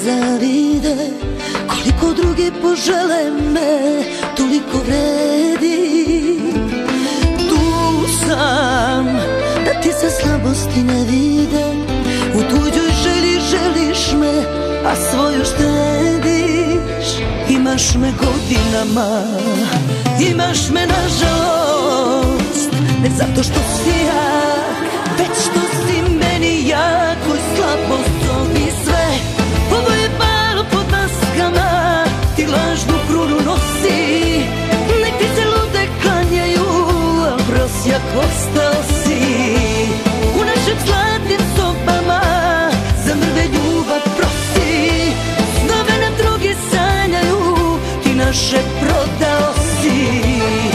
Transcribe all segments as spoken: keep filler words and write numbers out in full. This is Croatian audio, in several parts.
zavide, koliko drugi požele me, toliko vredi. Tu sam, da ti se slabosti ne vide, u tuđoj želji želiš me, a svoju štediš. Imaš me godinama, imaš me nažalost, ne zato što si jak, već što si meni jak. Koji slabost zove sve, ovo je bal pod maskama, ti lažnu krunu nosi. Nek ti se lude klanjaju, al prosjak ostao si. U našim zlatnim sobama za mrve ljubav prosi. Snove nam drugi sanjaju, ti naše prodao si.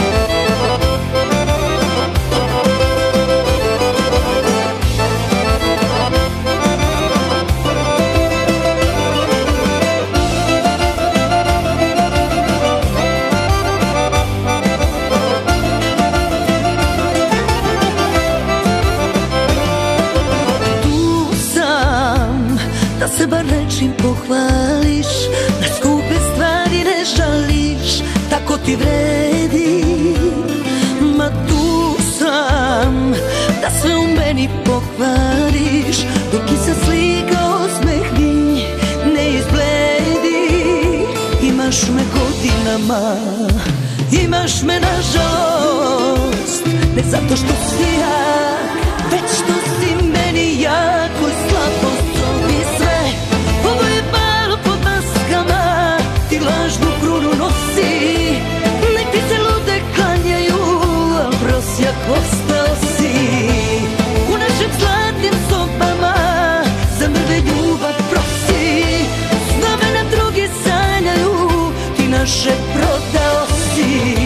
Da se bar nečim pohvališ, na skupe stvari ne žališ, tako ti vredi. Ma tu sam, da sve u meni pokvariš, dok i sa slika osmeh mi ne izbledi. Imaš me godinama, imaš me nažalost, ne zato što si jak, već što si meni jak. Koji slabost zove sve, ovo je bal pod maskama, ti lažnu krunu nosi. Nek ti se lude klanjaju, al prosjak ostao si. U našim zlatnim sobama za mrve ljubav prosi. Snove nam drugi sanjaju, ti naše prodao si.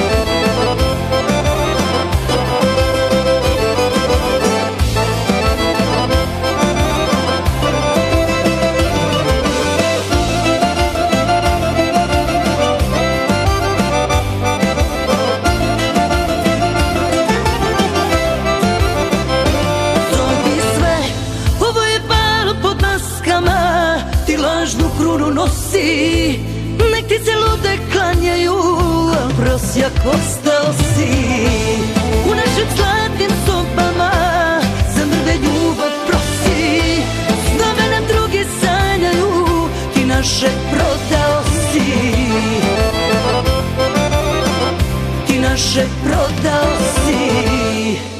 Lažnu krunu nosi, nek ti se lude klanjaju, al prosjak ostao si. U našim zlatnim sobama za mrve ljubav prosi. Snove nam drugi sanjaju, ti naše prodao si. Ti naše prodao si.